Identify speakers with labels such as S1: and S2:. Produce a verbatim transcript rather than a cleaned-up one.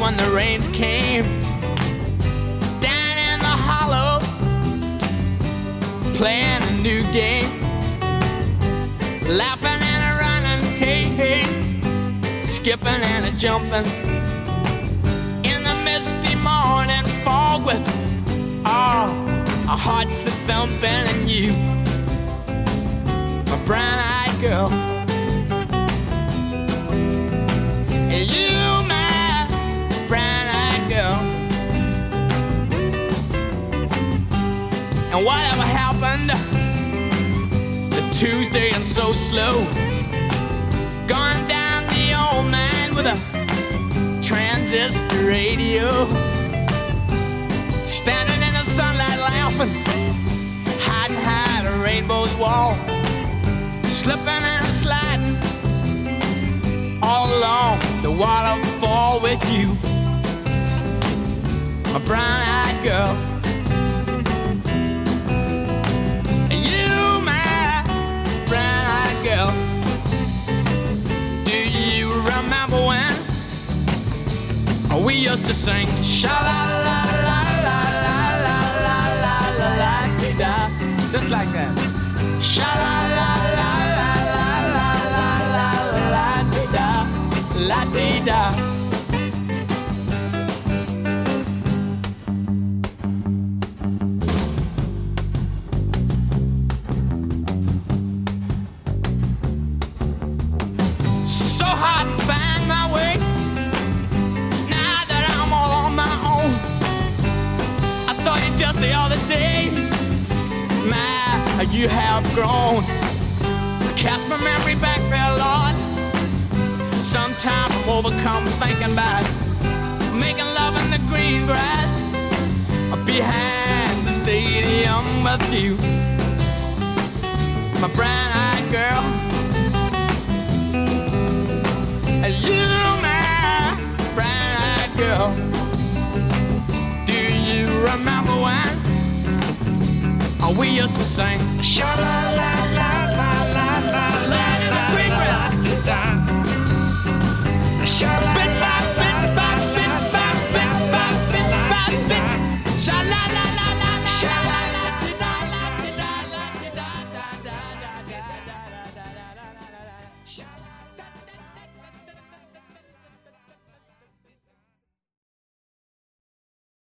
S1: when the rains came. Down in the hollow, playing a new game. Laughing and a running, hey, hey. Skipping and a jumping. In the misty morning fog with all our hearts a thumping. And you, my brown-eyed girl. And you, my brown-eyed girl. And whatever happened to Tuesday and so slow, gone down the old man with a transistor radio, standing in the sunlight laughing, hiding behind a rainbow's wall, slipping and sliding all along the waterfall with you, my brown-eyed girl. You, my brown-eyed girl. Do you remember when we used to sing sha-la-la-la-la-la-la-la-la-la-la-la-la-la-la-la, just like that. Sha-la-la-la-la-la-la-la-la-la-la-la-la-la-la. So hard to find my way now that I'm all on my own. I saw you just the other day. My, you have grown. Cast my memory back there, Lord. Sometimes I'm overcome thinking about making love in the green grass behind the stadium with you, my brown-eyed girl. You, my brown-eyed girl. Do you remember when we used to sing sha-la-la?